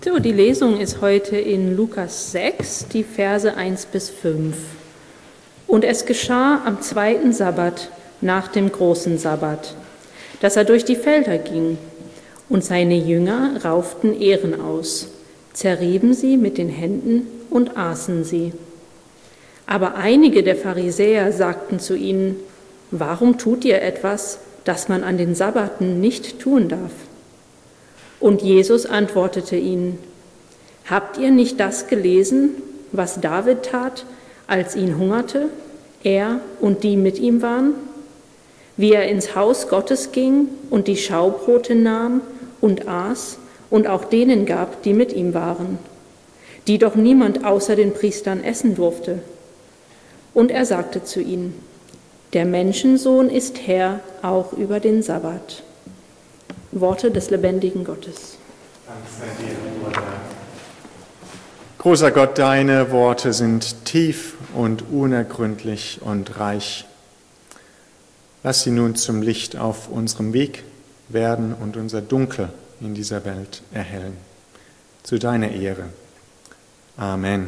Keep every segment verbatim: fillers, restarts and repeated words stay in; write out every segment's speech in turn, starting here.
So, die Lesung ist heute in Lukas sechs, die Verse eins bis fünf. Und es geschah am zweiten Sabbat, nach dem großen Sabbat, dass er durch die Felder ging, und seine Jünger rauften Ähren aus, zerrieben sie mit den Händen und aßen sie. Aber einige der Pharisäer sagten zu ihnen: Warum tut ihr etwas, das man an den Sabbaten nicht tun darf? Und Jesus antwortete ihnen: Habt ihr nicht das gelesen, was David tat, als ihn hungerte, er und die mit ihm waren? Wie er ins Haus Gottes ging und die Schaubrote nahm und aß und auch denen gab, die mit ihm waren, die doch niemand außer den Priestern essen durfte. Und er sagte zu ihnen: Der Menschensohn ist Herr auch über den Sabbat. Worte des lebendigen Gottes. Dank sei dir, o Herr. Großer Gott, deine Worte sind tief und unergründlich und reich. Lass sie nun zum Licht auf unserem Weg werden und unser Dunkel in dieser Welt erhellen. Zu deiner Ehre. Amen.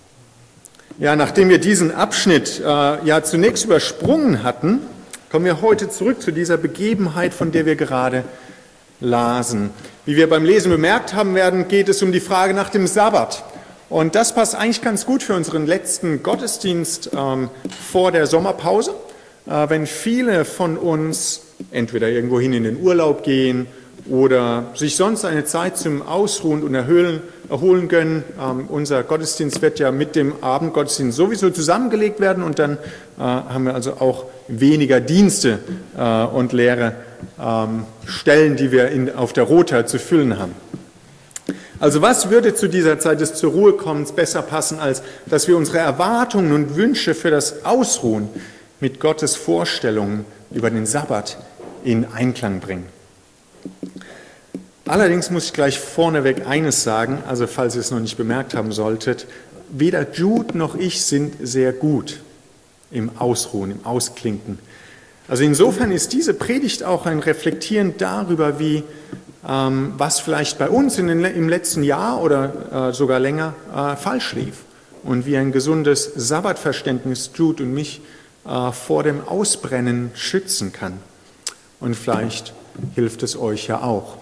Ja, nachdem wir diesen Abschnitt äh, ja zunächst übersprungen hatten, kommen wir heute zurück zu dieser Begebenheit, von der wir gerade lasen. Wie wir beim Lesen bemerkt haben werden, geht es um die Frage nach dem Sabbat. Und das passt eigentlich ganz gut für unseren letzten Gottesdienst ähm, vor der Sommerpause, äh, wenn viele von uns entweder irgendwohin in den Urlaub gehen oder sich sonst eine Zeit zum Ausruhen und Erholen, erholen gönnen. Ähm, unser Gottesdienst wird ja mit dem Abendgottesdienst sowieso zusammengelegt werden und dann äh, haben wir also auch weniger Dienste äh, und leere ähm, Stellen, die wir in, auf der Rota zu füllen haben. Also was würde zu dieser Zeit des zur Ruhe kommens besser passen, als dass wir unsere Erwartungen und Wünsche für das Ausruhen mit Gottes Vorstellungen über den Sabbat in Einklang bringen. Allerdings muss ich gleich vorneweg eines sagen, also falls ihr es noch nicht bemerkt haben solltet: Weder Jude noch ich sind sehr gut im Ausruhen, im Ausklinken. Also insofern ist diese Predigt auch ein Reflektieren darüber, wie ähm, was vielleicht bei uns in den, im letzten Jahr oder äh, sogar länger äh, falsch lief und wie ein gesundes Sabbatverständnis Jude und mich äh, vor dem Ausbrennen schützen kann. Und vielleicht hilft es euch ja auch.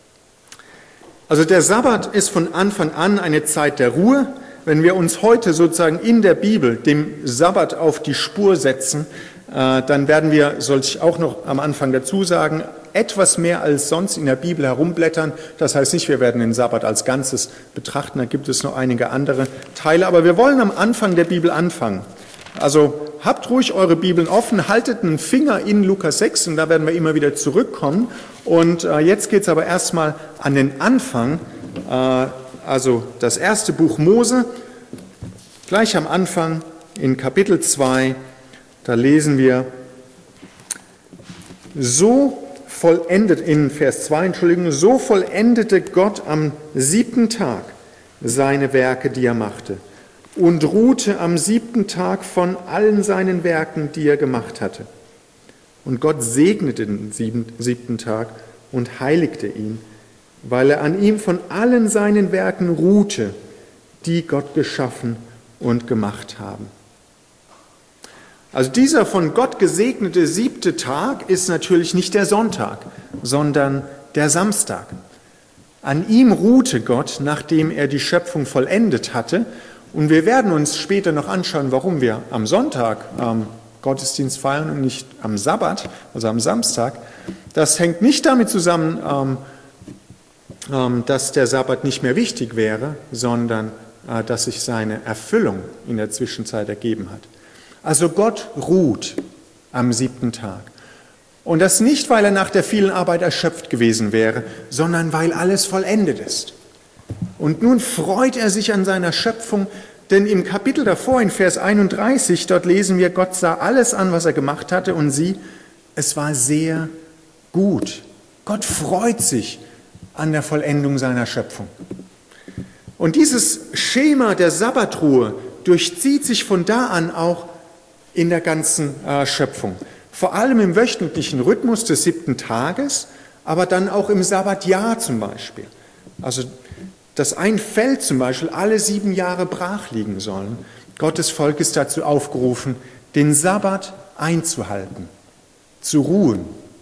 Also der Sabbat ist von Anfang an eine Zeit der Ruhe. Wenn wir uns heute sozusagen in der Bibel dem Sabbat auf die Spur setzen, äh, dann werden wir, soll ich auch noch am Anfang dazu sagen, etwas mehr als sonst in der Bibel herumblättern. Das heißt nicht, wir werden den Sabbat als Ganzes betrachten, da gibt es noch einige andere Teile, aber wir wollen am Anfang der Bibel anfangen. Also habt ruhig eure Bibeln offen, haltet einen Finger in Lukas sechs und da werden wir immer wieder zurückkommen. Und äh, jetzt geht es aber erstmal an den Anfang, äh, also das erste Buch Mose, gleich am Anfang in Kapitel zwei, da lesen wir: So vollendet, in Vers zwei, Entschuldigung, so vollendete Gott am siebten Tag seine Werke, die er machte, und ruhte am siebten Tag von allen seinen Werken, die er gemacht hatte. Und Gott segnete den siebten Tag und heiligte ihn, weil er an ihm von allen seinen Werken ruhte, die Gott geschaffen und gemacht haben. Also dieser von Gott gesegnete siebte Tag ist natürlich nicht der Sonntag, sondern der Samstag. An ihm ruhte Gott, nachdem er die Schöpfung vollendet hatte. Und wir werden uns später noch anschauen, warum wir am Sonntag ähm, Gottesdienst feiern und nicht am Sabbat, also am Samstag. Das hängt nicht damit zusammen, ähm, ähm, dass der Sabbat nicht mehr wichtig wäre, sondern äh, dass sich seine Erfüllung in der Zwischenzeit ergeben hat. Also Gott ruht am siebten Tag. Und das nicht, weil er nach der vielen Arbeit erschöpft gewesen wäre, sondern weil alles vollendet ist. Und nun freut er sich an seiner Schöpfung, denn im Kapitel davor, in Vers einunddreißig, dort lesen wir: Gott sah alles an, was er gemacht hatte, und sieh, es war sehr gut. Gott freut sich an der Vollendung seiner Schöpfung. Und dieses Schema der Sabbatruhe durchzieht sich von da an auch in der ganzen äh, Schöpfung. Vor allem im wöchentlichen Rhythmus des siebten Tages, aber dann auch im Sabbatjahr zum Beispiel. Also dass ein Feld zum Beispiel alle sieben Jahre brach liegen soll. Gottes Volk ist dazu aufgerufen, den Sabbat einzuhalten, zu ruhen.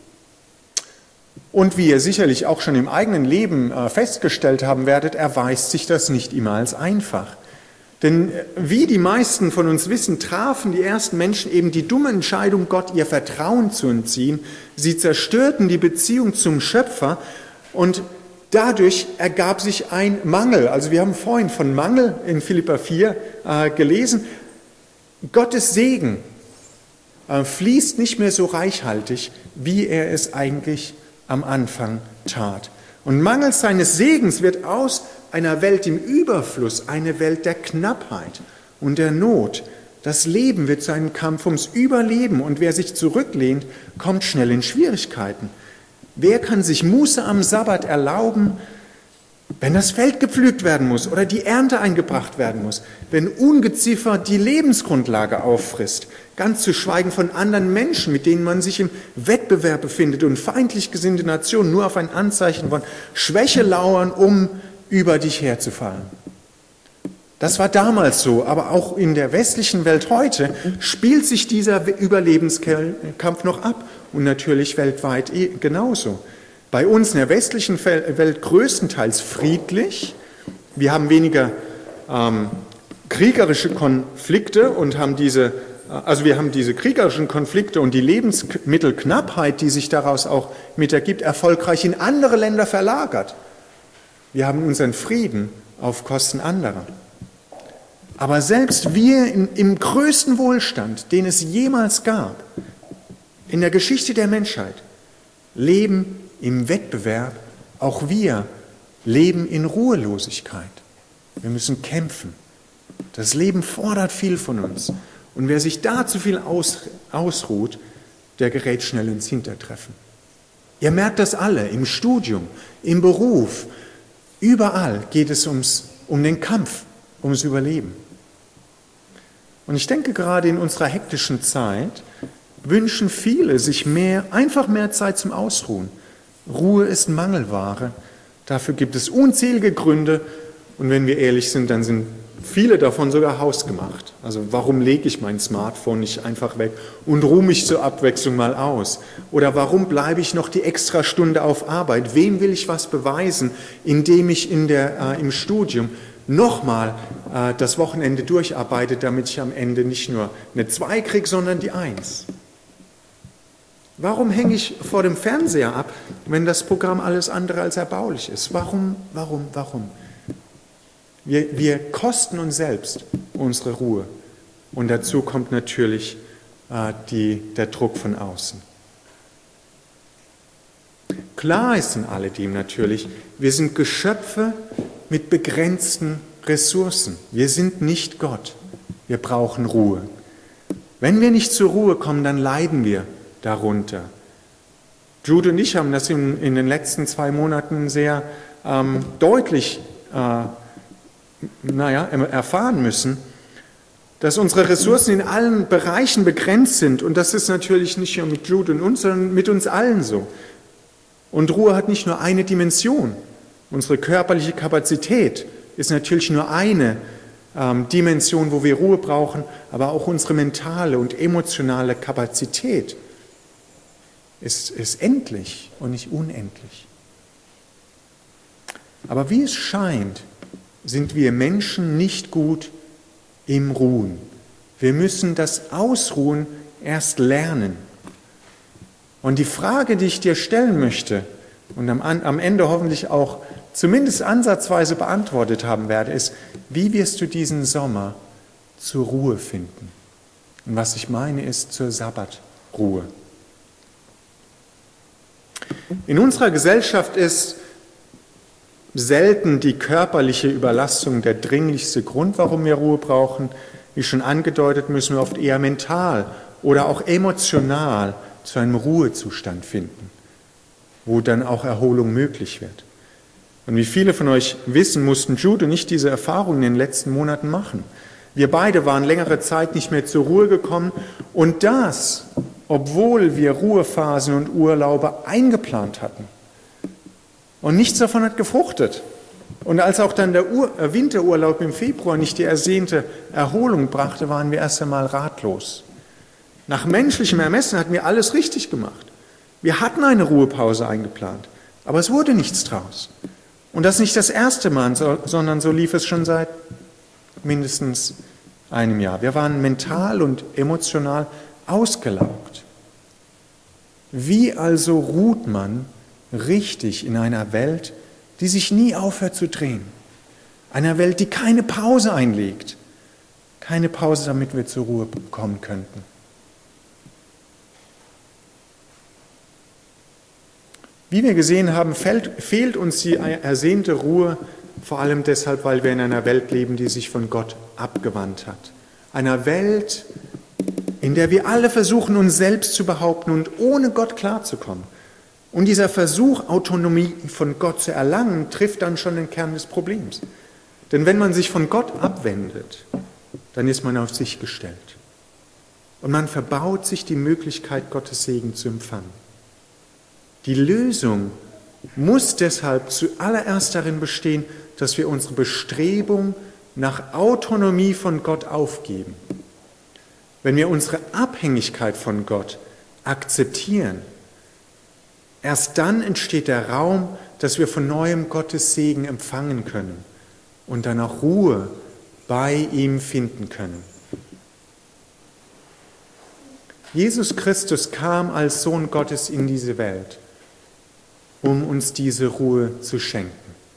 Und wie ihr sicherlich auch schon im eigenen Leben festgestellt haben werdet, erweist sich das nicht immer als einfach. Denn wie die meisten von uns wissen, trafen die ersten Menschen eben die dumme Entscheidung, Gott ihr Vertrauen zu entziehen. Sie zerstörten die Beziehung zum Schöpfer und dadurch ergab sich ein Mangel. Also wir haben vorhin von Mangel in Philipper vier äh, gelesen. Gottes Segen äh, fließt nicht mehr so reichhaltig, wie er es eigentlich am Anfang tat. Und mangels seines Segens wird aus einer Welt im Überfluss eine Welt der Knappheit und der Not. Das Leben wird zu einem Kampf ums Überleben und wer sich zurücklehnt, kommt schnell in Schwierigkeiten. Wer kann sich Muße am Sabbat erlauben, wenn das Feld gepflügt werden muss oder die Ernte eingebracht werden muss, wenn Ungeziefer die Lebensgrundlage auffrisst, ganz zu schweigen von anderen Menschen, mit denen man sich im Wettbewerb befindet und feindlich gesinnte Nationen nur auf ein Anzeichen von Schwäche lauern, um über dich herzufallen. Das war damals so, aber auch in der westlichen Welt heute spielt sich dieser Überlebenskampf noch ab und natürlich weltweit genauso. Bei uns in der westlichen Welt größtenteils friedlich. Wir haben weniger ähm, kriegerische Konflikte und haben diese, also wir haben diese kriegerischen Konflikte und die Lebensmittelknappheit, die sich daraus auch mit ergibt, erfolgreich in andere Länder verlagert. Wir haben unseren Frieden auf Kosten anderer. Aber selbst wir in, im größten Wohlstand, den es jemals gab, in der Geschichte der Menschheit, leben im Wettbewerb. Auch wir leben in Ruhelosigkeit. Wir müssen kämpfen. Das Leben fordert viel von uns. Und wer sich da zu viel aus, ausruht, der gerät schnell ins Hintertreffen. Ihr merkt das alle, im Studium, im Beruf, überall geht es ums, um den Kampf, ums Überleben. Und ich denke, gerade in unserer hektischen Zeit wünschen viele sich mehr, einfach mehr Zeit zum Ausruhen. Ruhe ist Mangelware. Dafür gibt es unzählige Gründe. Und wenn wir ehrlich sind, dann sind viele davon sogar hausgemacht. Also warum lege ich mein Smartphone nicht einfach weg und ruhe mich zur Abwechslung mal aus? Oder warum bleibe ich noch die extra Stunde auf Arbeit? Wem will ich was beweisen, indem ich in der, äh, im Studium nochmal äh, das Wochenende durcharbeite, damit ich am Ende nicht nur eine zwei kriege, sondern die eins? Warum hänge ich vor dem Fernseher ab, wenn das Programm alles andere als erbaulich ist? Warum, warum, warum? Wir, wir kosten uns selbst unsere Ruhe. Und dazu kommt natürlich äh, die, der Druck von außen. Klar ist in alledem natürlich, wir sind Geschöpfe mit begrenzten Ressourcen. Wir sind nicht Gott. Wir brauchen Ruhe. Wenn wir nicht zur Ruhe kommen, dann leiden wir darunter. Jude und ich haben das in, in den letzten zwei Monaten sehr ähm, deutlich äh, naja, erfahren müssen, dass unsere Ressourcen in allen Bereichen begrenzt sind. Und das ist natürlich nicht nur mit Jude und uns, sondern mit uns allen so. Und Ruhe hat nicht nur eine Dimension. Unsere körperliche Kapazität ist natürlich nur eine ähm, Dimension, wo wir Ruhe brauchen, aber auch unsere mentale und emotionale Kapazität ist, ist endlich und nicht unendlich. Aber wie es scheint, sind wir Menschen nicht gut im Ruhen. Wir müssen das Ausruhen erst lernen. Und die Frage, die ich dir stellen möchte und am, am Ende hoffentlich auch zumindest ansatzweise beantwortet haben werde, ist, wie wirst du diesen Sommer zur Ruhe finden? Und was ich meine, ist zur Sabbatruhe. In unserer Gesellschaft ist selten die körperliche Überlastung der dringlichste Grund, warum wir Ruhe brauchen. Wie schon angedeutet, müssen wir oft eher mental oder auch emotional zu einem Ruhezustand finden, wo dann auch Erholung möglich wird. Und wie viele von euch wissen, mussten Jude und ich diese Erfahrungen in den letzten Monaten machen. Wir beide waren längere Zeit nicht mehr zur Ruhe gekommen und das, obwohl wir Ruhephasen und Urlaube eingeplant hatten. Und nichts davon hat gefruchtet. Und als auch dann der Ur- äh, Winterurlaub im Februar nicht die ersehnte Erholung brachte, waren wir erst einmal ratlos. Nach menschlichem Ermessen hatten wir alles richtig gemacht. Wir hatten eine Ruhepause eingeplant, aber es wurde nichts draus. Und das nicht das erste Mal, sondern so lief es schon seit mindestens einem Jahr. Wir waren mental und emotional ausgelaugt. Wie also ruht man richtig in einer Welt, die sich nie aufhört zu drehen? Einer Welt, die keine Pause einlegt. Keine Pause, damit wir zur Ruhe kommen könnten. Wie wir gesehen haben, fehlt, fehlt uns die ersehnte Ruhe, vor allem deshalb, weil wir in einer Welt leben, die sich von Gott abgewandt hat. Einer Welt, in der wir alle versuchen, uns selbst zu behaupten und ohne Gott klarzukommen. Und dieser Versuch, Autonomie von Gott zu erlangen, trifft dann schon den Kern des Problems. Denn wenn man sich von Gott abwendet, dann ist man auf sich gestellt. Und man verbaut sich die Möglichkeit, Gottes Segen zu empfangen. Die Lösung muss deshalb zuallererst darin bestehen, dass wir unsere Bestrebung nach Autonomie von Gott aufgeben. Wenn wir unsere Abhängigkeit von Gott akzeptieren, erst dann entsteht der Raum, dass wir von neuem Gottes Segen empfangen können und dann auch Ruhe bei ihm finden können. Jesus Christus kam als Sohn Gottes in diese Welt, um uns diese Ruhe zu schenken.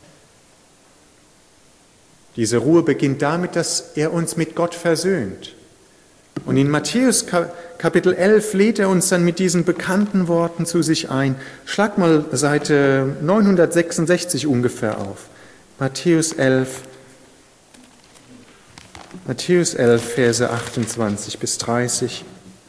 Diese Ruhe beginnt damit, dass er uns mit Gott versöhnt. Und in Matthäus Kapitel elf lädt er uns dann mit diesen bekannten Worten zu sich ein. Schlag mal Seite neunhundertsechsundsechzig ungefähr auf. Matthäus elf, Matthäus elf, Verse achtundzwanzig bis dreißig.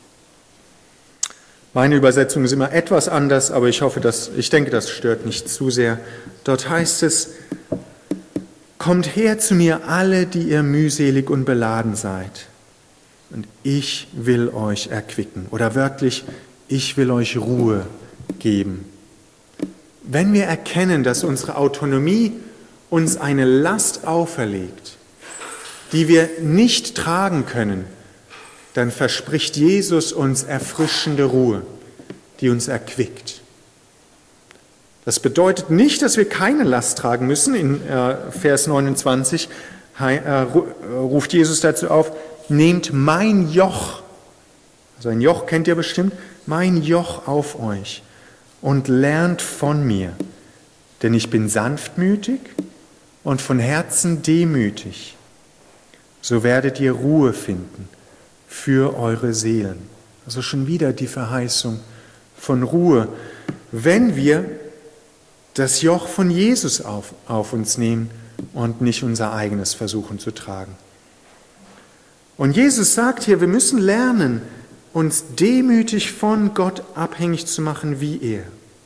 Meine Übersetzung ist immer etwas anders, aber ich hoffe, dass, ich denke, das stört nicht zu sehr. Dort heißt es: Kommt her zu mir alle, die ihr mühselig und beladen seid, und ich will euch erquicken. Oder wörtlich, ich will euch Ruhe geben. Wenn wir erkennen, dass unsere Autonomie uns eine Last auferlegt, die wir nicht tragen können, dann verspricht Jesus uns erfrischende Ruhe, die uns erquickt. Das bedeutet nicht, dass wir keine Last tragen müssen. In Vers neunundzwanzig ruft Jesus dazu auf: Nehmt mein Joch, also ein Joch kennt ihr bestimmt, mein Joch auf euch und lernt von mir, denn ich bin sanftmütig und von Herzen demütig. So werdet ihr Ruhe finden für eure Seelen. Also schon wieder die Verheißung von Ruhe, wenn wir das Joch von Jesus auf, auf uns nehmen und nicht unser eigenes versuchen zu tragen. Und Jesus sagt hier, wir müssen lernen, uns demütig von Gott abhängig zu machen wie er.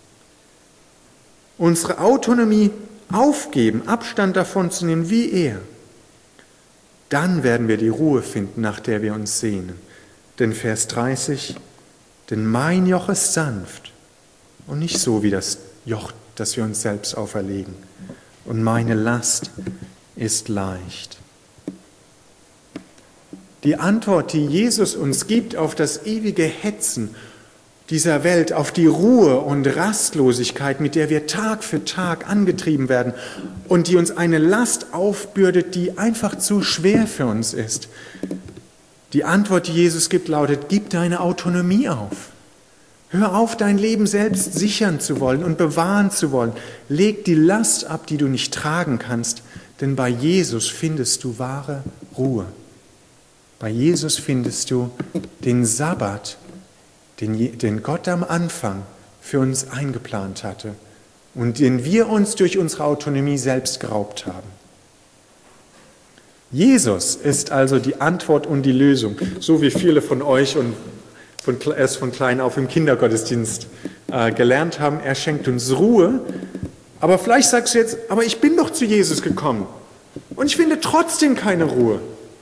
Unsere Autonomie aufgeben, Abstand davon zu nehmen wie er. Dann werden wir die Ruhe finden, nach der wir uns sehnen. Denn Vers dreißig, denn mein Joch ist sanft und nicht so wie das Joch, das wir uns selbst auferlegen. Und meine Last ist leicht. Die Antwort, die Jesus uns gibt auf das ewige Hetzen dieser Welt, auf die Ruhe und Rastlosigkeit, mit der wir Tag für Tag angetrieben werden und die uns eine Last aufbürdet, die einfach zu schwer für uns ist. Die Antwort, die Jesus gibt, lautet: Gib deine Autonomie auf. Hör auf, dein Leben selbst sichern zu wollen und bewahren zu wollen. Leg die Last ab, die du nicht tragen kannst, denn bei Jesus findest du wahre Ruhe. Bei Jesus findest du den Sabbat, den, den Gott am Anfang für uns eingeplant hatte und den wir uns durch unsere Autonomie selbst geraubt haben. Jesus ist also die Antwort und die Lösung, so wie viele von euch und von, erst von klein auf im Kindergottesdienst äh, gelernt haben. Er schenkt uns Ruhe, aber vielleicht sagst du jetzt, aber ich bin doch zu Jesus gekommen und ich finde trotzdem keine Ruhe.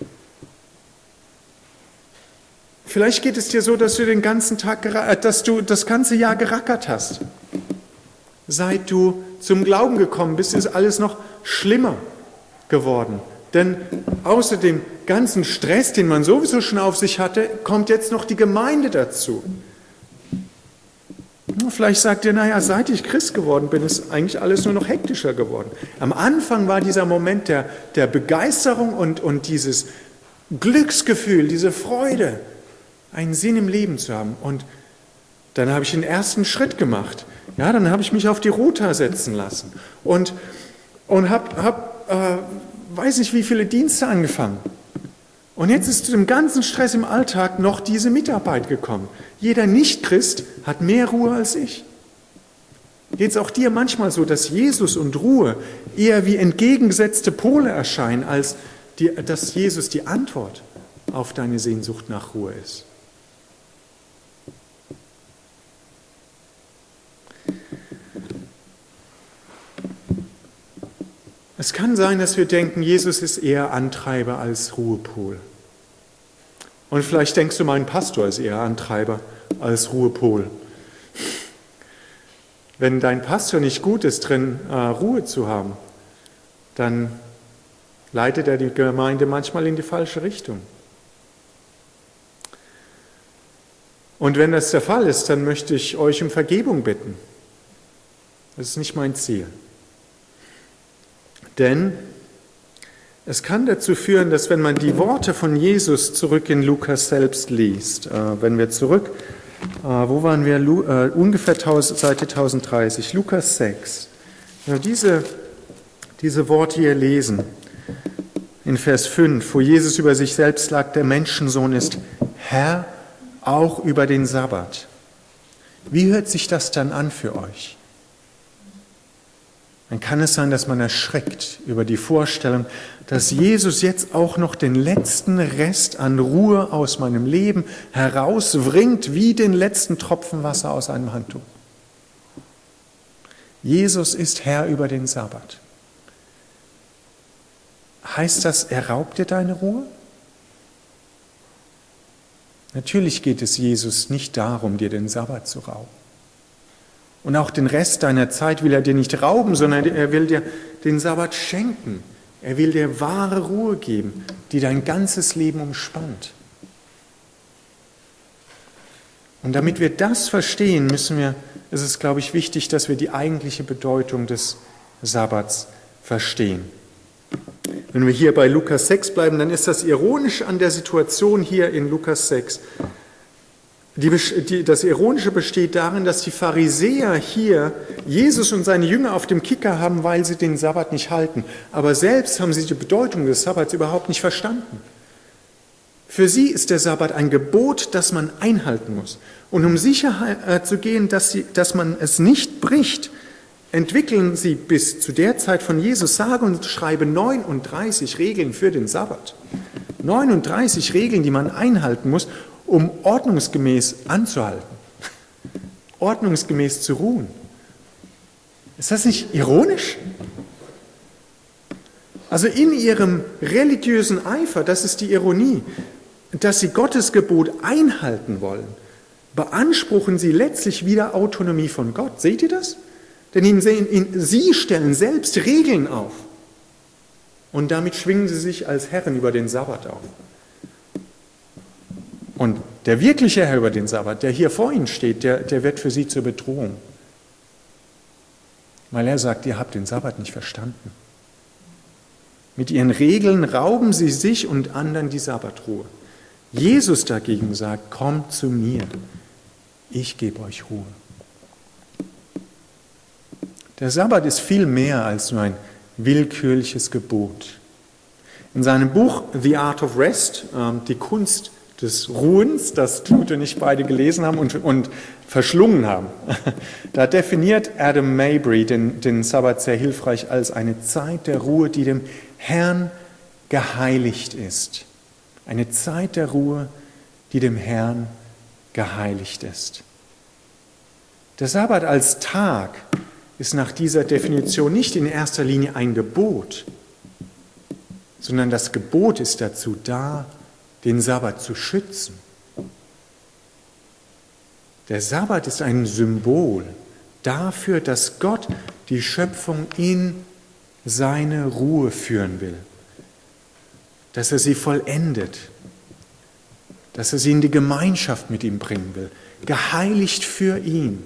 Vielleicht geht es dir so, dass du den ganzen Tag, dass du das ganze Jahr gerackert hast. seit du zum Glauben gekommen bist, ist alles noch schlimmer geworden. Denn außer dem ganzen Stress, den man sowieso schon auf sich hatte, kommt jetzt noch die Gemeinde dazu. Vielleicht sagt ihr, naja, seit ich Christ geworden bin, ist eigentlich alles nur noch hektischer geworden. Am Anfang war dieser Moment der, der Begeisterung und, und dieses Glücksgefühl, diese Freude, einen Sinn im Leben zu haben. Und dann habe ich den ersten Schritt gemacht. Ja, dann habe ich mich auf die Rota setzen lassen und, und habe, hab, äh, weiß nicht, wie viele Dienste angefangen. Und jetzt ist zu dem ganzen Stress im Alltag noch diese Mitarbeit gekommen. Jeder Nicht-Christ hat mehr Ruhe als ich. Geht es auch dir manchmal so, dass Jesus und Ruhe eher wie entgegengesetzte Pole erscheinen, als die, dass Jesus die Antwort auf deine Sehnsucht nach Ruhe ist? Es kann sein, dass wir denken, Jesus ist eher Antreiber als Ruhepol. Und vielleicht denkst du, mein Pastor ist eher Antreiber als Ruhepol. Wenn dein Pastor nicht gut ist drin, Ruhe zu haben, dann leitet er die Gemeinde manchmal in die falsche Richtung. Und wenn das der Fall ist, dann möchte ich euch um Vergebung bitten. Das ist nicht mein Ziel. Denn es kann dazu führen, dass wenn man die Worte von Jesus zurück in Lukas selbst liest, äh, wenn wir zurück, äh, wo waren wir, Lu, äh, ungefähr Seite tausenddreißig, Lukas sechs, ja, diese, diese Worte hier lesen, in Vers fünf, wo Jesus über sich selbst sagt, der Menschensohn ist Herr auch über den Sabbat. Wie hört sich das dann an für euch? Dann kann es sein, dass man erschreckt über die Vorstellung, dass Jesus jetzt auch noch den letzten Rest an Ruhe aus meinem Leben herauswringt, wie den letzten Tropfen Wasser aus einem Handtuch. Jesus ist Herr über den Sabbat. Heißt das, er raubt dir deine Ruhe? Natürlich geht es Jesus nicht darum, dir den Sabbat zu rauben. Und auch den Rest deiner Zeit will er dir nicht rauben, sondern er will dir den Sabbat schenken. Er will dir wahre Ruhe geben, die dein ganzes Leben umspannt. Und damit wir das verstehen, müssen wir, ist es, glaube ich, wichtig, dass wir die eigentliche Bedeutung des Sabbats verstehen. Wenn wir hier bei Lukas sechs bleiben, dann ist das Ironische an der Situation hier in Lukas sechs. Die, die, das Ironische besteht darin, dass die Pharisäer hier Jesus und seine Jünger auf dem Kicker haben, weil sie den Sabbat nicht halten. Aber selbst haben sie die Bedeutung des Sabbats überhaupt nicht verstanden. Für sie ist der Sabbat ein Gebot, das man einhalten muss. Und um sicher zu gehen, dass, sie, dass man es nicht bricht, entwickeln sie bis zu der Zeit von Jesus sage und schreibe neununddreißig Regeln für den Sabbat. neununddreißig Regeln, die man einhalten muss, um ordnungsgemäß anzuhalten, ordnungsgemäß zu ruhen. Ist das nicht ironisch? Also in ihrem religiösen Eifer, das ist die Ironie, dass sie Gottes Gebot einhalten wollen, beanspruchen sie letztlich wieder Autonomie von Gott. Seht ihr das? Denn sie stellen selbst Regeln auf und damit schwingen sie sich als Herren über den Sabbat auf. Und der wirkliche Herr über den Sabbat, der hier vor ihnen steht, der, der wird für sie zur Bedrohung. Weil er sagt, ihr habt den Sabbat nicht verstanden. Mit ihren Regeln rauben sie sich und anderen die Sabbatruhe. Jesus dagegen sagt, kommt zu mir, ich gebe euch Ruhe. Der Sabbat ist viel mehr als nur ein willkürliches Gebot. In seinem Buch The Art of Rest, die Kunst des Ruhens, das Tute nicht beide gelesen haben und, und verschlungen haben, da definiert Adam Mabry den, den Sabbat sehr hilfreich als eine Zeit der Ruhe, die dem Herrn geheiligt ist. Eine Zeit der Ruhe, die dem Herrn geheiligt ist. Der Sabbat als Tag ist nach dieser Definition nicht in erster Linie ein Gebot, sondern das Gebot ist dazu da, den Sabbat zu schützen. Der Sabbat ist ein Symbol dafür, dass Gott die Schöpfung in seine Ruhe führen will, dass er sie vollendet, dass er sie in die Gemeinschaft mit ihm bringen will, geheiligt für ihn.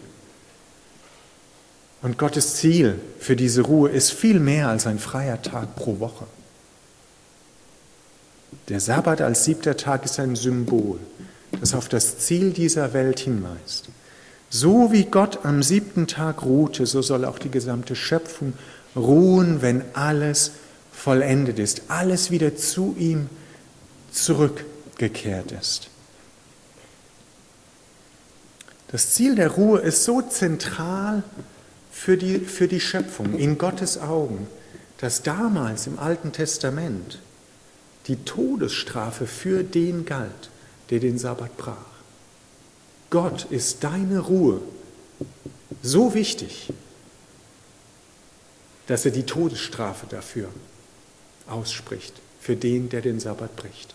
Und Gottes Ziel für diese Ruhe ist viel mehr als ein freier Tag pro Woche. Der Sabbat als siebter Tag ist ein Symbol, das auf das Ziel dieser Welt hinweist. So wie Gott am siebten Tag ruhte, so soll auch die gesamte Schöpfung ruhen, wenn alles vollendet ist, alles wieder zu ihm zurückgekehrt ist. Das Ziel der Ruhe ist so zentral für die, für die Schöpfung in Gottes Augen, dass damals im Alten Testament die Todesstrafe für den galt, der den Sabbat brach. Gott ist deine Ruhe so wichtig, dass er die Todesstrafe dafür ausspricht, für den, der den Sabbat bricht.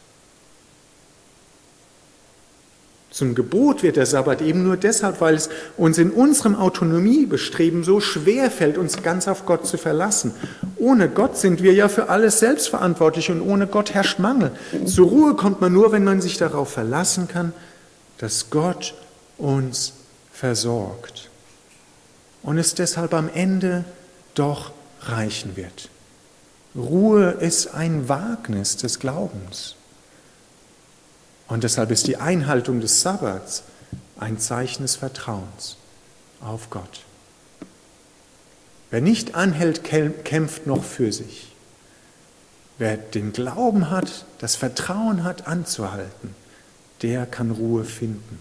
Zum Gebot wird der Sabbat eben nur deshalb, weil es uns in unserem Autonomiebestreben so schwer fällt, uns ganz auf Gott zu verlassen. Ohne Gott sind wir ja für alles selbst verantwortlich und ohne Gott herrscht Mangel. Zur Ruhe kommt man nur, wenn man sich darauf verlassen kann, dass Gott uns versorgt und es deshalb am Ende doch reichen wird. Ruhe ist ein Wagnis des Glaubens. Und deshalb ist die Einhaltung des Sabbats ein Zeichen des Vertrauens auf Gott. Wer nicht anhält, kämpft noch für sich. Wer den Glauben hat, das Vertrauen hat, anzuhalten, der kann Ruhe finden.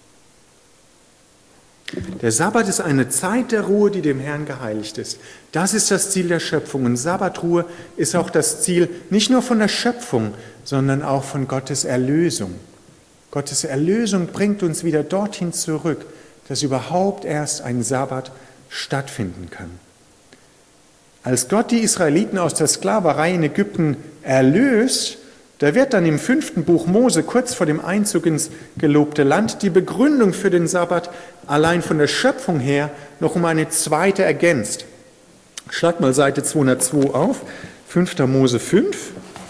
Der Sabbat ist eine Zeit der Ruhe, die dem Herrn geheiligt ist. Das ist das Ziel der Schöpfung. Und Sabbatruhe ist auch das Ziel nicht nur von der Schöpfung, sondern auch von Gottes Erlösung. Gottes Erlösung bringt uns wieder dorthin zurück, dass überhaupt erst ein Sabbat stattfinden kann. Als Gott die Israeliten aus der Sklaverei in Ägypten erlöst, da wird dann im fünften Buch Mose, kurz vor dem Einzug ins gelobte Land, die Begründung für den Sabbat allein von der Schöpfung her noch um eine zweite ergänzt. Schlag mal Seite zweihundertzwei auf, fünfter Mose fünf.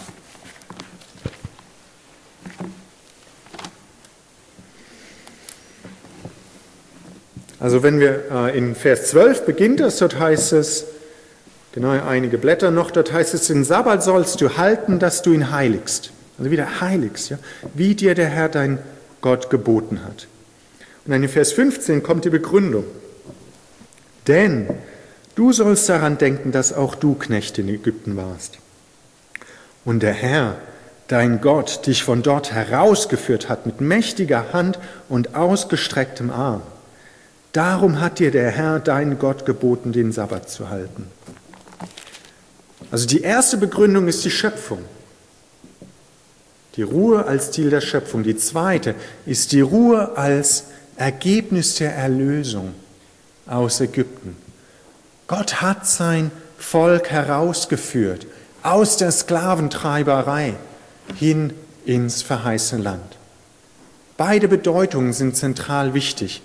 Also wenn wir äh, in Vers zwölf beginnt das, dort heißt es, genau einige Blätter noch, dort heißt es, den Sabbat sollst du halten, dass du ihn heiligst. Also wieder heiligst, ja, wie dir der Herr dein Gott geboten hat. Und dann in Vers fünfzehn kommt die Begründung. Denn du sollst daran denken, dass auch du Knecht in Ägypten warst. Und der Herr, dein Gott, dich von dort herausgeführt hat mit mächtiger Hand und ausgestrecktem Arm. Darum hat dir der Herr, dein Gott, geboten, den Sabbat zu halten. Also die erste Begründung ist die Schöpfung. Die Ruhe als Ziel der Schöpfung. Die zweite ist die Ruhe als Ergebnis der Erlösung aus Ägypten. Gott hat sein Volk herausgeführt aus der Sklaventreiberei hin ins verheißene Land. Beide Bedeutungen sind zentral wichtig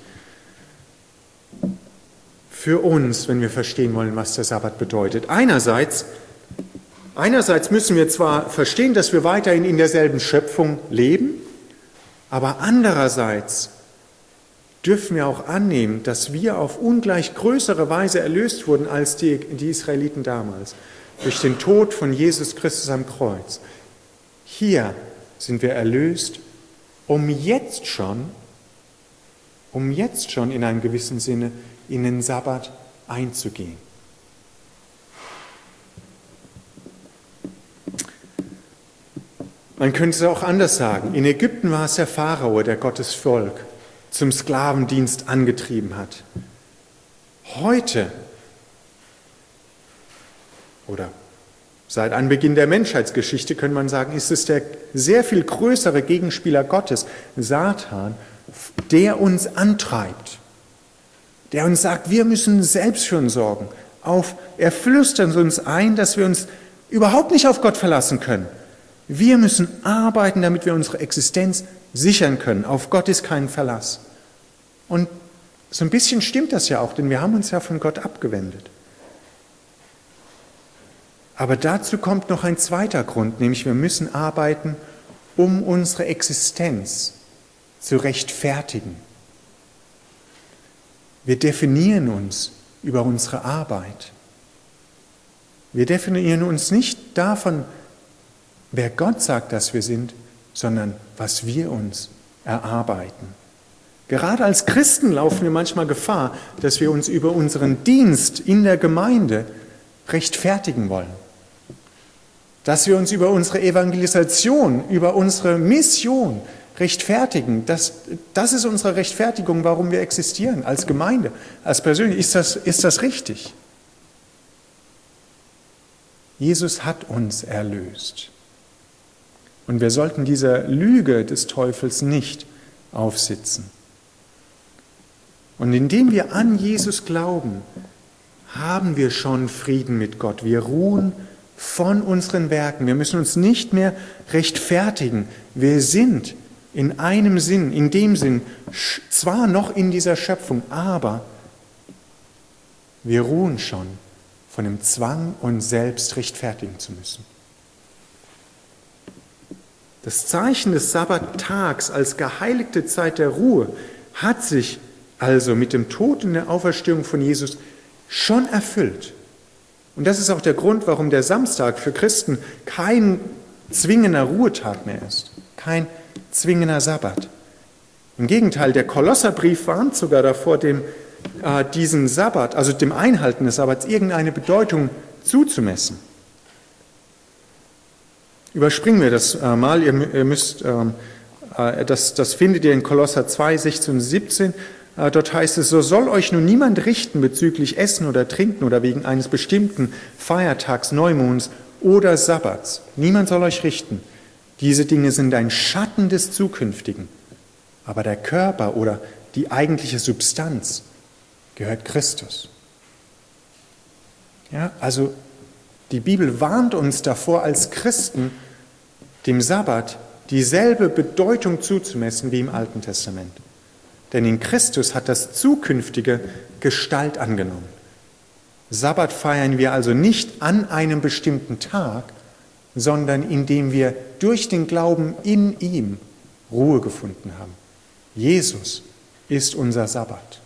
für uns, wenn wir verstehen wollen, was der Sabbat bedeutet. Einerseits, einerseits müssen wir zwar verstehen, dass wir weiterhin in derselben Schöpfung leben, aber andererseits dürfen wir auch annehmen, dass wir auf ungleich größere Weise erlöst wurden als die, die Israeliten damals, durch den Tod von Jesus Christus am Kreuz. Hier sind wir erlöst, um jetzt schon, um jetzt schon in einem gewissen Sinne in den Sabbat einzugehen. Man könnte es auch anders sagen. In Ägypten war es der Pharao, der Gottes Volk zum Sklavendienst angetrieben hat. Heute oder seit Anbeginn der Menschheitsgeschichte könnte man sagen, ist es der sehr viel größere Gegenspieler Gottes, Satan, der uns antreibt, der uns sagt, wir müssen selbst für uns sorgen. Auf, er flüstert uns ein, dass wir uns überhaupt nicht auf Gott verlassen können. Wir müssen arbeiten, damit wir unsere Existenz sichern können. Auf Gott ist kein Verlass. Und So ein bisschen stimmt das ja auch, denn wir haben uns ja von Gott abgewendet. Aber dazu kommt noch ein zweiter Grund, nämlich wir müssen arbeiten, um unsere Existenz zu rechtfertigen. Wir definieren uns über unsere Arbeit. Wir definieren uns nicht davon, wer Gott sagt, dass wir sind, sondern was wir uns erarbeiten. Gerade als Christen laufen wir manchmal Gefahr, dass wir uns über unseren Dienst in der Gemeinde rechtfertigen wollen. Dass wir uns über unsere Evangelisation, über unsere Mission rechtfertigen. Das, das ist unsere Rechtfertigung, warum wir existieren, als Gemeinde, als persönlich. Ist das, ist das richtig? Jesus hat uns erlöst. Und wir sollten dieser Lüge des Teufels nicht aufsitzen. Und indem wir an Jesus glauben, haben wir schon Frieden mit Gott. Wir ruhen von unseren Werken. Wir müssen uns nicht mehr rechtfertigen. Wir sind in einem Sinn, in dem Sinn, zwar noch in dieser Schöpfung, aber wir ruhen schon von dem Zwang, uns selbst rechtfertigen zu müssen. Das Zeichen des Sabbattags als geheiligte Zeit der Ruhe hat sich also mit dem Tod und der Auferstehung von Jesus schon erfüllt. Und das ist auch der Grund, warum der Samstag für Christen kein zwingender Ruhetag mehr ist, kein zwingender Sabbat. Im Gegenteil, der Kolosserbrief warnt sogar davor, dem, äh, diesem Sabbat, also dem Einhalten des Sabbats, irgendeine Bedeutung zuzumessen. Überspringen wir das äh, mal, ihr, ihr müsst, ähm, äh, das, das findet ihr in Kolosser zwei, sechzehn und siebzehn. Äh, dort heißt es, so soll euch nun niemand richten bezüglich Essen oder Trinken oder wegen eines bestimmten Feiertags, Neumonds oder Sabbats. Niemand soll euch richten. Diese Dinge sind ein Schatten des Zukünftigen. Aber der Körper oder die eigentliche Substanz gehört Christus. Ja, also die Bibel warnt uns davor, als Christen dem Sabbat dieselbe Bedeutung zuzumessen wie im Alten Testament. Denn in Christus hat das Zukünftige Gestalt angenommen. Sabbat feiern wir also nicht an einem bestimmten Tag, sondern indem wir durch den Glauben in ihm Ruhe gefunden haben. Jesus ist unser Sabbat.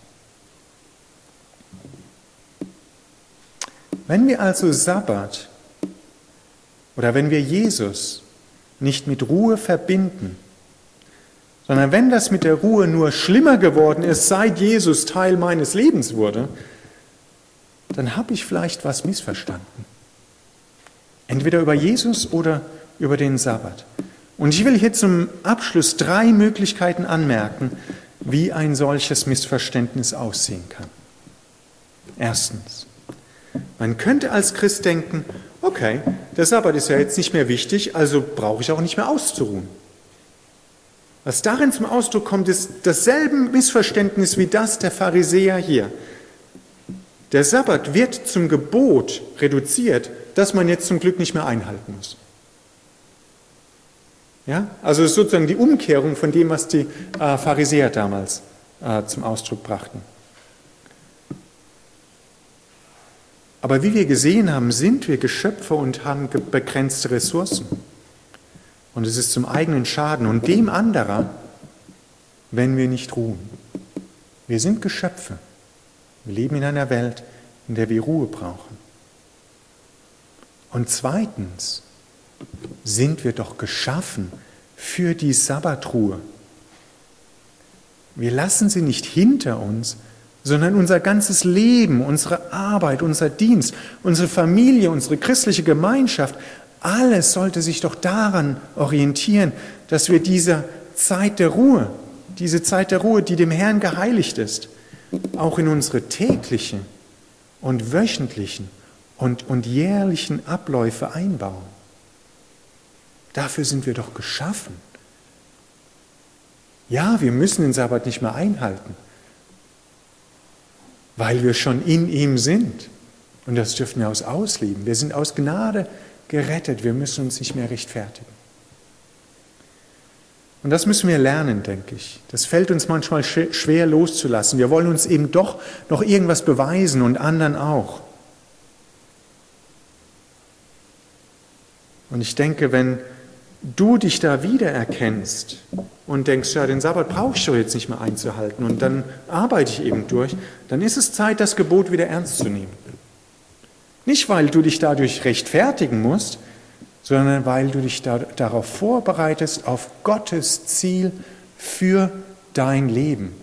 Wenn wir also Sabbat oder wenn wir Jesus nicht mit Ruhe verbinden, sondern wenn das mit der Ruhe nur schlimmer geworden ist, seit Jesus Teil meines Lebens wurde, dann habe ich vielleicht was missverstanden. Entweder über Jesus oder über den Sabbat. Und ich will hier zum Abschluss drei Möglichkeiten anmerken, wie ein solches Missverständnis aussehen kann. Erstens, man könnte als Christ denken, okay, der Sabbat ist ja jetzt nicht mehr wichtig, also brauche ich auch nicht mehr auszuruhen. Was darin zum Ausdruck kommt, ist dasselbe Missverständnis wie das der Pharisäer hier. Der Sabbat wird zum Gebot reduziert, das man jetzt zum Glück nicht mehr einhalten muss. Ja? Also es ist sozusagen die Umkehrung von dem, was die äh, Pharisäer damals äh, zum Ausdruck brachten. Aber wie wir gesehen haben, sind wir Geschöpfe und haben begrenzte Ressourcen. Und es ist zum eigenen Schaden und dem anderer, wenn wir nicht ruhen. Wir sind Geschöpfe. Wir leben in einer Welt, in der wir Ruhe brauchen. Und zweitens sind wir doch geschaffen für die Sabbatruhe. Wir lassen sie nicht hinter uns, sondern unser ganzes Leben, unsere Arbeit, unser Dienst, unsere Familie, unsere christliche Gemeinschaft, alles sollte sich doch daran orientieren, dass wir diese Zeit der Ruhe, diese Zeit der Ruhe, die dem Herrn geheiligt ist, auch in unsere täglichen und wöchentlichen und, und jährlichen Abläufe einbauen. Dafür sind wir doch geschaffen. Ja, wir müssen den Sabbat nicht mehr einhalten, weil wir schon in ihm sind. Und das dürfen wir aus ausleben. Wir sind aus Gnade gerettet. Wir müssen uns nicht mehr rechtfertigen. Und das müssen wir lernen, denke ich. Das fällt uns manchmal schwer loszulassen. Wir wollen uns eben doch noch irgendwas beweisen und anderen auch. Und ich denke, wenn du dich da wiedererkennst und denkst, ja, den Sabbat brauche ich doch jetzt nicht mehr einzuhalten und dann arbeite ich eben durch, dann ist es Zeit, das Gebot wieder ernst zu nehmen. Nicht, weil du dich dadurch rechtfertigen musst, sondern weil du dich da, darauf vorbereitest, auf Gottes Ziel für dein Leben.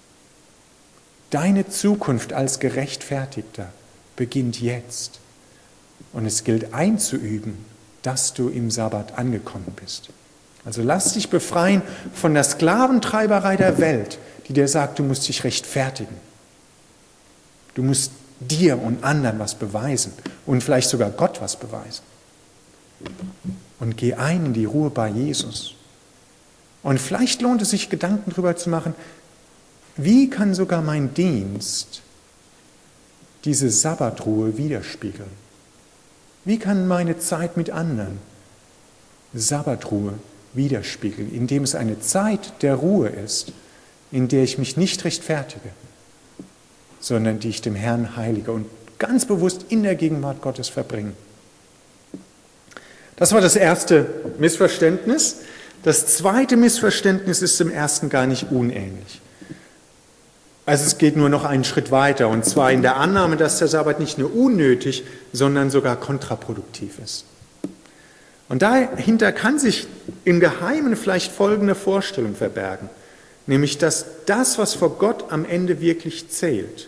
Deine Zukunft als Gerechtfertigter beginnt jetzt. Und es gilt einzuüben, dass du im Sabbat angekommen bist. Also lass dich befreien von der Sklaventreiberei der Welt, die dir sagt, du musst dich rechtfertigen. Du musst dir und anderen was beweisen und vielleicht sogar Gott was beweisen. Und geh ein in die Ruhe bei Jesus. Und vielleicht lohnt es sich, Gedanken darüber zu machen, wie kann sogar mein Dienst diese Sabbatruhe widerspiegeln? Wie kann meine Zeit mit anderen Sabbatruhe widerspiegeln, indem es eine Zeit der Ruhe ist, in der ich mich nicht rechtfertige, sondern die ich dem Herrn heilige und ganz bewusst in der Gegenwart Gottes verbringe? Das war das erste Missverständnis. Das zweite Missverständnis ist dem ersten gar nicht unähnlich. Also es geht nur noch einen Schritt weiter, und zwar in der Annahme, dass der Sabbat nicht nur unnötig, sondern sogar kontraproduktiv ist. Und dahinter kann sich im Geheimen vielleicht folgende Vorstellung verbergen, nämlich dass das, was vor Gott am Ende wirklich zählt,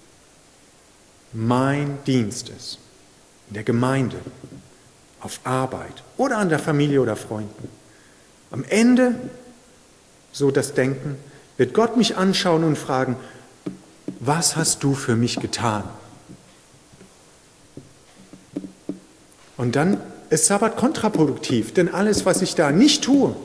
mein Dienst ist, in der Gemeinde, auf Arbeit oder an der Familie oder Freunden. Am Ende, so das Denken, wird Gott mich anschauen und fragen, was hast du für mich getan? Und dann ist Sabbat kontraproduktiv, denn alles, was ich da nicht tue,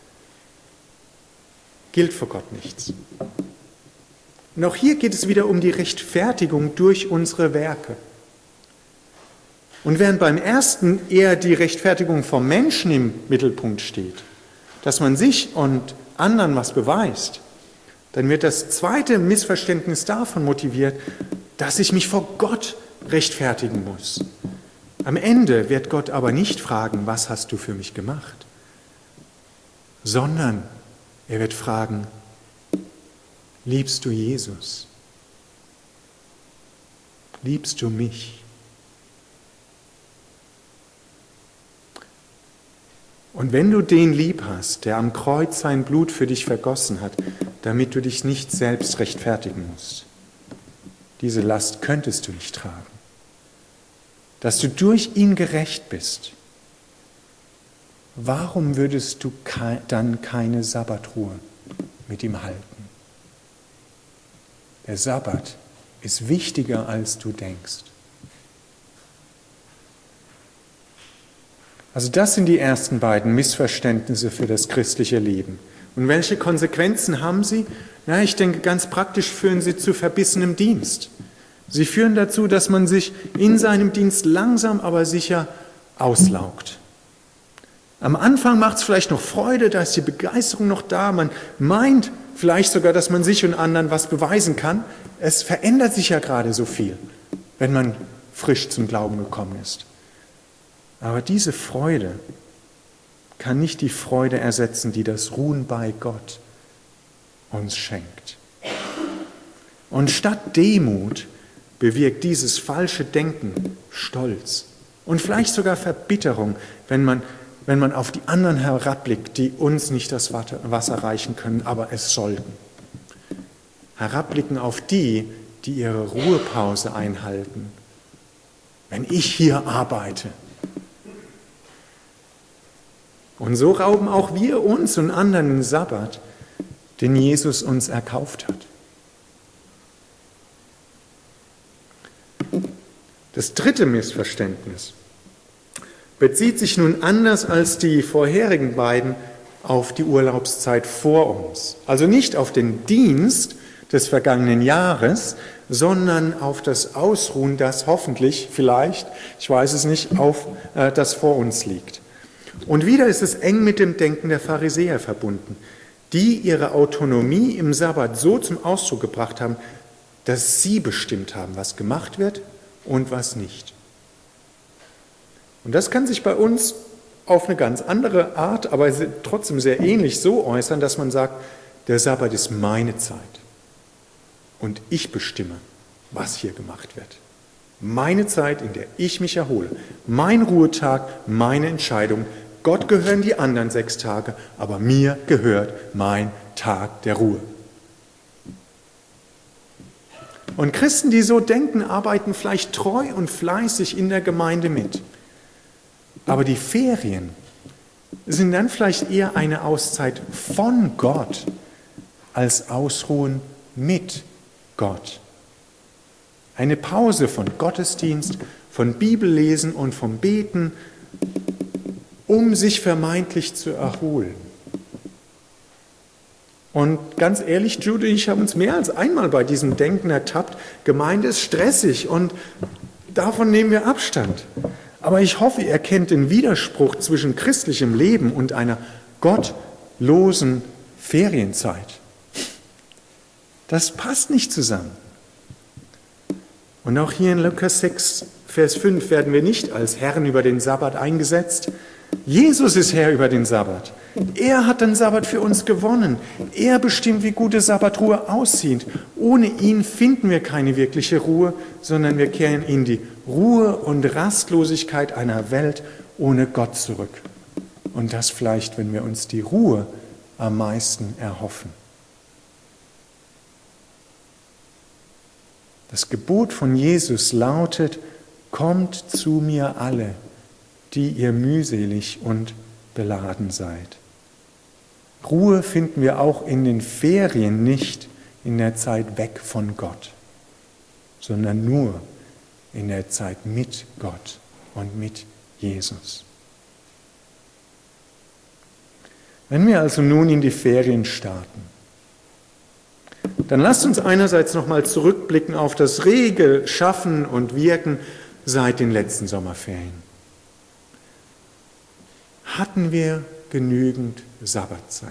gilt vor Gott nichts. Und auch hier geht es wieder um die Rechtfertigung durch unsere Werke. Und während beim ersten eher die Rechtfertigung vom Menschen im Mittelpunkt steht, dass man sich und anderen was beweist, dann wird das zweite Missverständnis davon motiviert, dass ich mich vor Gott rechtfertigen muss. Am Ende wird Gott aber nicht fragen, was hast du für mich gemacht, sondern er wird fragen, liebst du Jesus? Liebst du mich? Und wenn du den lieb hast, der am Kreuz sein Blut für dich vergossen hat, damit du dich nicht selbst rechtfertigen musst, diese Last könntest du nicht tragen, dass du durch ihn gerecht bist, warum würdest du dann keine Sabbatruhe mit ihm halten? Der Sabbat ist wichtiger, als du denkst. Also das sind die ersten beiden Missverständnisse für das christliche Leben. Und welche Konsequenzen haben sie? Na, ich denke, ganz praktisch führen sie zu verbissenem Dienst. Sie führen dazu, dass man sich in seinem Dienst langsam, aber sicher auslaugt. Am Anfang macht es vielleicht noch Freude, da ist die Begeisterung noch da. Man meint vielleicht sogar, dass man sich und anderen was beweisen kann. Es verändert sich ja gerade so viel, wenn man frisch zum Glauben gekommen ist. Aber diese Freude kann nicht die Freude ersetzen, die das Ruhen bei Gott uns schenkt. Und statt Demut bewirkt dieses falsche Denken Stolz und vielleicht sogar Verbitterung, wenn man, wenn man auf die anderen herabblickt, die uns nicht das Wasser reichen können, aber es sollten. Herabblicken auf die, die ihre Ruhepause einhalten. Wenn ich hier arbeite. Und so rauben auch wir uns und anderen den Sabbat, den Jesus uns erkauft hat. Das dritte Missverständnis bezieht sich nun anders als die vorherigen beiden auf die Urlaubszeit vor uns. Also nicht auf den Dienst des vergangenen Jahres, sondern auf das Ausruhen, das hoffentlich, vielleicht, ich weiß es nicht, auf äh, das vor uns liegt. Und wieder ist es eng mit dem Denken der Pharisäer verbunden, die ihre Autonomie im Sabbat so zum Ausdruck gebracht haben, dass sie bestimmt haben, was gemacht wird und was nicht. Und das kann sich bei uns auf eine ganz andere Art, aber trotzdem sehr ähnlich so äußern, dass man sagt, der Sabbat ist meine Zeit und ich bestimme, was hier gemacht wird. Meine Zeit, in der ich mich erhole, mein Ruhetag, meine Entscheidung. Gott gehören die anderen sechs Tage, aber mir gehört mein Tag der Ruhe. Und Christen, die so denken, arbeiten vielleicht treu und fleißig in der Gemeinde mit. Aber die Ferien sind dann vielleicht eher eine Auszeit von Gott als Ausruhen mit Gott. Eine Pause von Gottesdienst, von Bibellesen und vom Beten, um sich vermeintlich zu erholen. Und ganz ehrlich, Jude und ich haben uns mehr als einmal bei diesem Denken ertappt. Gemeinde ist stressig und davon nehmen wir Abstand. Aber ich hoffe, ihr erkennt den Widerspruch zwischen christlichem Leben und einer gottlosen Ferienzeit. Das passt nicht zusammen. Und auch hier in Lukas sechs, Vers fünf werden wir nicht als Herren über den Sabbat eingesetzt. Jesus ist Herr über den Sabbat. Er hat den Sabbat für uns gewonnen. Er bestimmt, wie gute Sabbatruhe aussieht. Ohne ihn finden wir keine wirkliche Ruhe, sondern wir kehren in die Ruhe und Rastlosigkeit einer Welt ohne Gott zurück. Und das vielleicht, wenn wir uns die Ruhe am meisten erhoffen. Das Gebot von Jesus lautet, kommt zu mir alle, die ihr mühselig und beladen seid. Ruhe finden wir auch in den Ferien nicht in der Zeit weg von Gott, sondern nur in der Zeit mit Gott und mit Jesus. Wenn wir also nun in die Ferien starten, dann lasst uns einerseits nochmal zurückblicken auf das rege Schaffen und Wirken seit den letzten Sommerferien. Hatten wir genügend Sabbatzeit?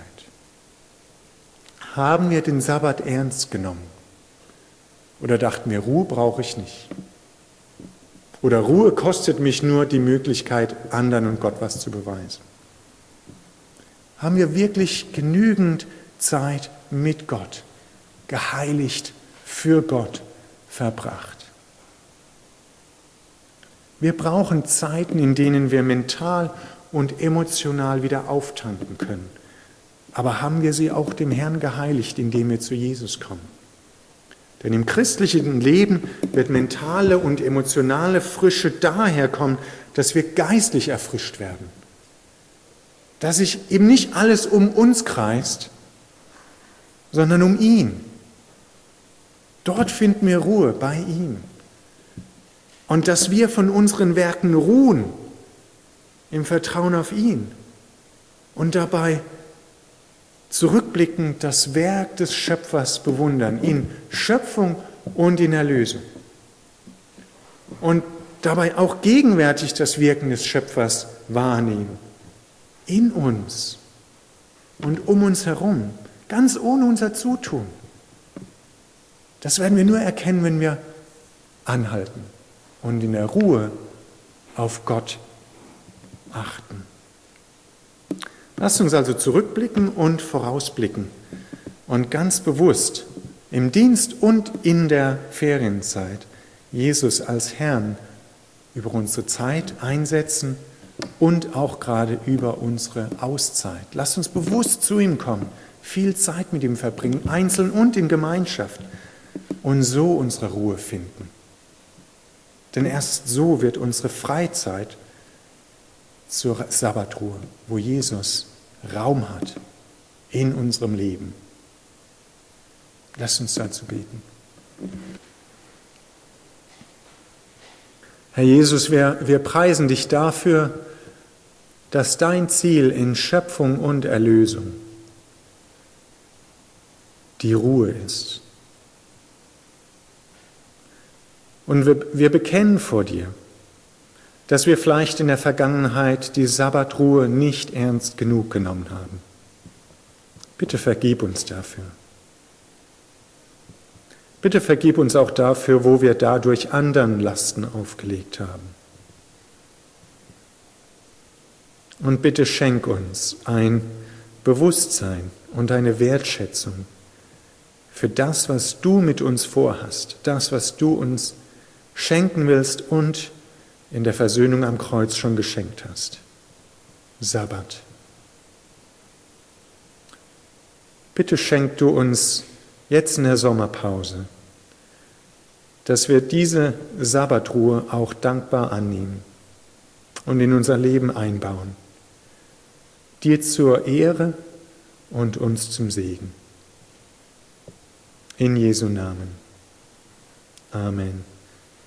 Haben wir den Sabbat ernst genommen? Oder dachten wir, Ruhe brauche ich nicht? Oder Ruhe kostet mich nur die Möglichkeit, anderen und Gott was zu beweisen? Haben wir wirklich genügend Zeit mit Gott, geheiligt für Gott verbracht? Wir brauchen Zeiten, in denen wir mental und emotional wieder auftanken können. Aber haben wir sie auch dem Herrn geheiligt, indem wir zu Jesus kommen? Denn im christlichen Leben wird mentale und emotionale Frische daher kommen, dass wir geistlich erfrischt werden. Dass sich eben nicht alles um uns kreist, sondern um ihn. Dort finden wir Ruhe bei ihm. Und dass wir von unseren Werken ruhen, im Vertrauen auf ihn und dabei zurückblickend das Werk des Schöpfers bewundern, in Schöpfung und in Erlösung. Und dabei auch gegenwärtig das Wirken des Schöpfers wahrnehmen. In uns und um uns herum, ganz ohne unser Zutun. Das werden wir nur erkennen, wenn wir anhalten und in der Ruhe auf Gott achten. Lasst uns also zurückblicken und vorausblicken und ganz bewusst im Dienst und in der Ferienzeit Jesus als Herrn über unsere Zeit einsetzen und auch gerade über unsere Auszeit. Lasst uns bewusst zu ihm kommen, viel Zeit mit ihm verbringen, einzeln und in Gemeinschaft und so unsere Ruhe finden. Denn erst so wird unsere Freizeit zur Sabbatruhe, wo Jesus Raum hat in unserem Leben. Lasst uns dazu beten. Herr Jesus, wir, wir preisen dich dafür, dass dein Ziel in Schöpfung und Erlösung die Ruhe ist. Und wir, wir bekennen vor dir, dass wir vielleicht in der Vergangenheit die Sabbatruhe nicht ernst genug genommen haben. Bitte vergib uns dafür. Bitte vergib uns auch dafür, wo wir dadurch anderen Lasten aufgelegt haben. Und bitte schenk uns ein Bewusstsein und eine Wertschätzung für das, was du mit uns vorhast, das, was du uns schenken willst und in der Versöhnung am Kreuz schon geschenkt hast. Sabbat. Bitte schenk du uns jetzt in der Sommerpause, dass wir diese Sabbatruhe auch dankbar annehmen und in unser Leben einbauen. Dir zur Ehre und uns zum Segen. In Jesu Namen. Amen.